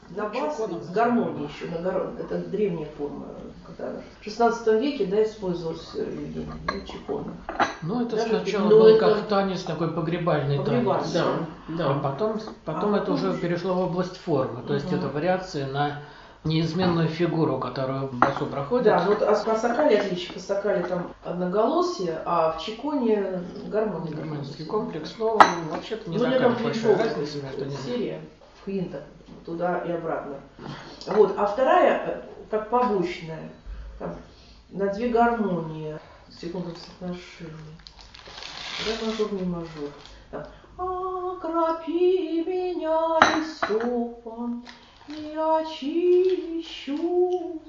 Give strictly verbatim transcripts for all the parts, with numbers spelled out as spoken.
на бас, с гармонией еще, на гар... это древняя форма, которая в шестнадцатом веке, да, использовалась Евгений, да, чекона. Ну, это Даже сначала но был это... как танец, такой погребальный, погребальный танец. Да, да. А потом, потом а это потом... уже перешло в область формы, то угу. есть это вариации на неизменную фигуру, которую в басу проходит. Да, вот а по сакале отличие, по сакале там одноголосие, а в чеконе гармония. Гармонический комплекс, но вообще-то не ну, такая большая разница между ними. Серия, квинта, туда и обратно. Вот, а вторая, как побочная, там, на две гармонии, секунду соотношения. Да, мажор, не мажор. Там, окропи меня истопом, и очищу,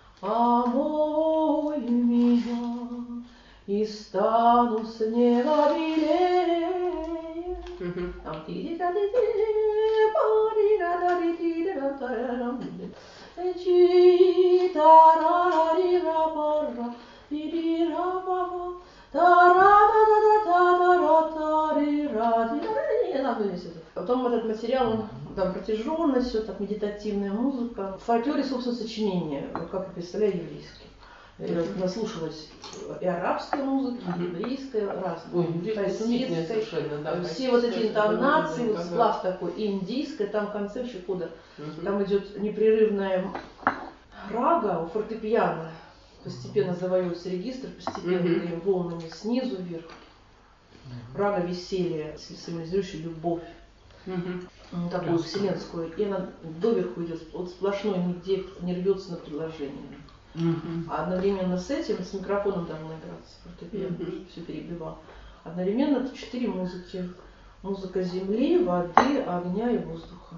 омой меня, и стану с неба белее. Там Потом этот материал, он, там протяженность, все так, медитативная музыка. В фольклоре, собственно, сочинение, вот как я представляю, еврейские. Я наслушалась и арабской музыки, и еврейской, разной, российской. Да, все вот эти интонации, вот сплав такой, и индийская, там в конце еще кода, угу. Там идет непрерывная рага у фортепиано. Постепенно завоевывается регистр, постепенно угу. волнами снизу вверх. Рага веселья, символизирующая любовь. Угу. Такую Красиво. Вселенскую. И она доверху идет, вот сплошной, нигде не рвется на предложение. Uh-huh. А одновременно с этим, с микрофоном должна играться, фортепиано, uh-huh. все перебивал. Одновременно это четыре музыки. Музыка земли, воды, огня и воздуха.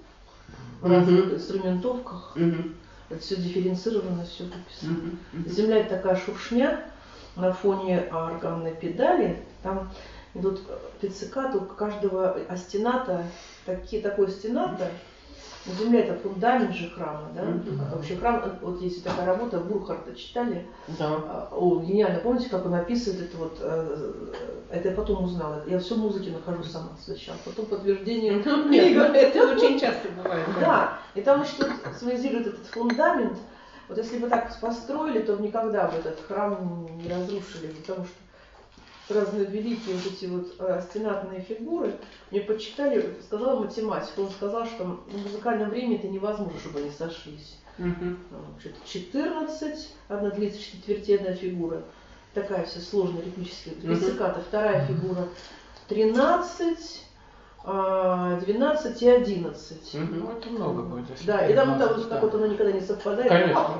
В uh-huh. разных инструментовках. Uh-huh. Это все дифференцировано, все выписано. Uh-huh. Земля это такая шуршня на фоне органной педали. Там идут пиццикаты у каждого остената, такие, такой остената. Земля это фундамент же храма, да? Mm-hmm. Вообще храм, вот есть такая работа, Бурхарта читали. Да. О, гениально, помните, как он описывает это вот, это я потом узнала. Я все музыки нахожу сама сначала, потом подтверждение. Нет, это очень часто бывает. Да, и там, значит, символизирует этот фундамент. Вот если бы так построили, то никогда бы этот храм не разрушили, потому что разные великие вот эти вот остенатные фигуры, мне почитали, сказал математик, он сказал, что в музыкальном времени это невозможно, чтобы они сошлись. Uh-huh. четырнадцать, одна длится четвертельная фигура, такая вся сложная ритмическая, пицциката, uh-huh. вторая фигура тринадцать, двенадцать и одиннадцать. Uh-huh. Ну, это много будет. Да, и там, там как вот оно никогда не совпадает. Конечно.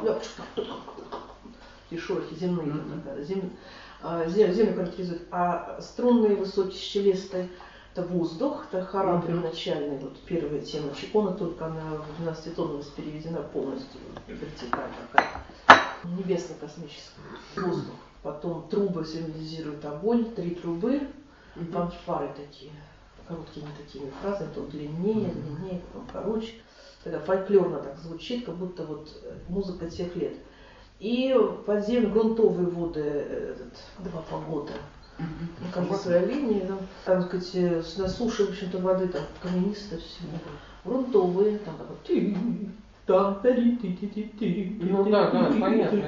И шорохи земные. Uh-huh. Земные. Землю характеризует, а струнные высокие щелесты это воздух, это хорал uh-huh. первоначальный, вот первая тема чекона, только она в двенадцатой тональности переведена полностью, вертикаль такая, небесно-космическая, воздух. Потом трубы символизируют огонь, три трубы, uh-huh. фанфары такие, короткими такими фразами, то длиннее, uh-huh. длиннее, потом короче. Тогда фольклорно так звучит, как будто вот музыка тех лет. И подземные грунтовые воды, этот, два погода, mm-hmm. ну, кажется, своя линия, там, там, сказать, на суше, в общем-то, воды там каменисто все. Mm-hmm. Грунтовые, там такой там, ну да, да, понятно.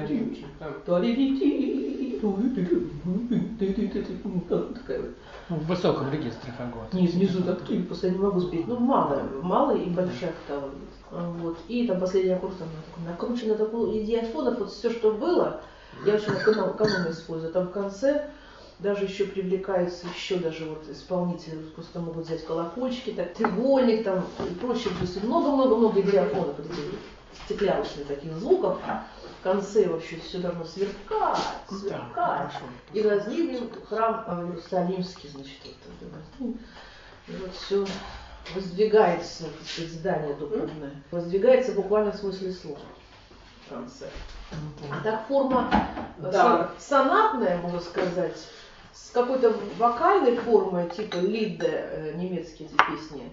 Такая вот. В высоком регистре фагот. Не, внизу так, просто я не могу спеть. Ну, мало, мало и большая октава. Вот. И там последний аккорд там накручено такой диафонов, вот все, что было, я очень экономно использую. Там в конце даже еще привлекаются еще даже вот исполнители, просто могут взять колокольчики, так, треугольник там и прочее. То есть много-много-много диафонов, стекляночных таких звуков. В конце вообще все должно сверкать, сверкать. Да, и воздвигнем храм Иерусалимский, значит, вот, и вот все воздвигается, так сказать, здание духовное. Воздвигается буквально в смысле слова в конце. А так форма да. сонатная, можно сказать, с какой-то вокальной формой, типа лидде, немецкие эти песни,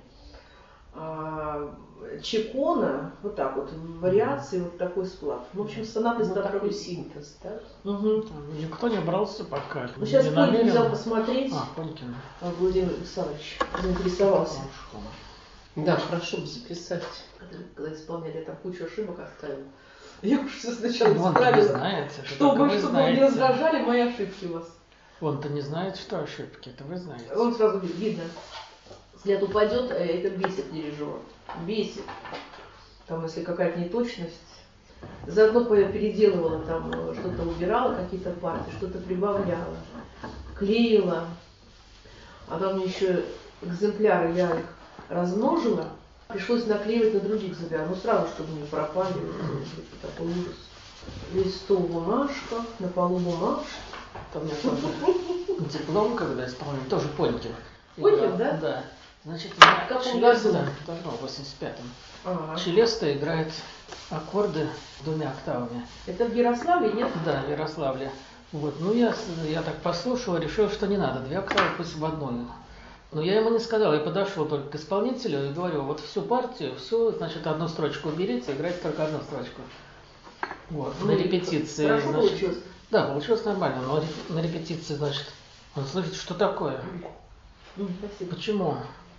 чекона, вот так вот, вариации, вот такой сплав. Ну, в общем, сонаты ну, такой синтез, да? Угу. Никто не брался пока. Ну, сейчас Полькин взял посмотреть. А, Полькин. Владимир Александрович заинтересовался. Да, хорошо бы записать. когда исполняли, я там кучу ошибок оставила. Я уж все сначала Он-то не исправила, знает, это чтобы, только вы чтобы вы не знаете. раздражали мои ошибки у вас. Он-то не знает, что ошибки, это вы знаете. Он сразу видно, взгляд упадет, это бесит дирижера. Бесит. Там, если какая-то неточность. Заодно переделывала, там что-то убирала, какие-то партии, что-то прибавляла, клеила. А там еще экземпляры я их размножила, пришлось наклеивать на других экземплярах, ну сразу, чтобы не пропали. Такой ужас. Листу бумажка, на полу бумажка. Там у меня тоже диплом, когда исполнял, тоже Понькин. Понькин, да? Да. Значит, у меня Как он Челеста, году? давно, в восемьдесят пятом. Ага. Челеста играет аккорды двумя октавами. Это в Ярославле, нет? Да, в Ярославле. Вот. Ну, я, я так послушал, решил, что не надо. Две октавы пусть в одной. Но я ему не сказал, я подошел только к исполнителю и говорю, вот всю партию, все, значит, одну строчку уберите, играйте только одну строчку. Вот, Ну, на репетиции. Хорошо значит, получилось? Да, получилось нормально, но на репетиции, значит, он слышит, что такое? Спасибо. Почему?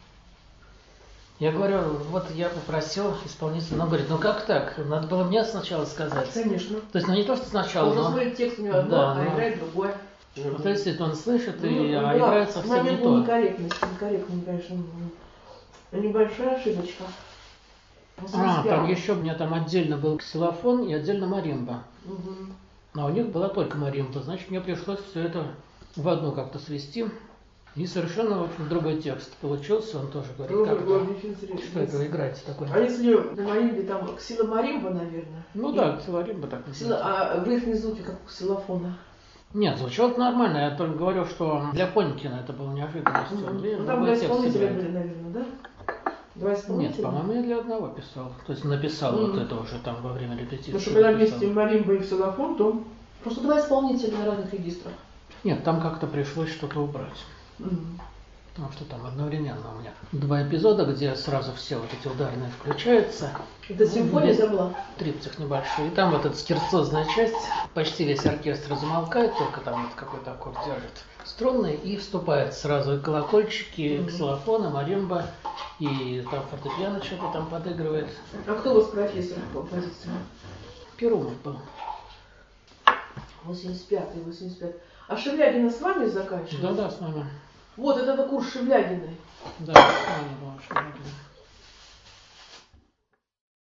Я говорю, вот я попросил исполнителя, он говорит, ну как так? Надо было мне сначала сказать. Конечно. То есть, ну не то, что сначала, Он но... смотрит текст у него одно, Да, а но- играет другое. Вот если он слышит, Ну, и, ну, а да, играет совсем не момент то. некорректности, некорректный, конечно. м, Небольшая ошибочка. А, там еще у меня там отдельно был ксилофон и отдельно маримба. Мгм. А у них была только маримба, значит, мне пришлось все это в одну как-то свести. И совершенно, в общем, другой текст получился. Он тоже говорит, Тоже как это, главный фильм что это вы играете такое. А если на маримбе там ксиломаримба, наверное? Ну И да, ксилоримба так ксило- называется. А верхние звуки, как у ксилофона. Нет, звучало нормально, я только говорю, что для Понькина это было неожиданностью. Мгм. Блин, Ну, там другой два текст исполнителя играет. были, наверное, да? Два Нет, исполнителя? по-моему, я для одного писал. То есть написал Мгм. вот это уже там во время репетиции. Потому что когда написал. вместе маримба и ксилофон, то просто два исполнителя на разных регистрах. Нет, там как-то пришлось что-то убрать. Мгм. Потому что там одновременно у меня два эпизода, где сразу все вот эти ударные включаются. Это симфония Ну, забыла. Трипцих небольшой. И там вот эта скерцозная часть, почти весь оркестр замолкает, только там вот какой-то аккорд держит струнный, и вступает сразу и колокольчики, Мгм. ксилофоны, маримба, и там фортепиано что-то там подыгрывает. А кто у вас профессор по композиции? Перумов был. восемьдесят пятый, восемьдесят пятый. А Шевлягина с вами заканчивала? Да-да, с нами. Вот, это, это курс Шевлягиной. Да, с нами был Шевлягин.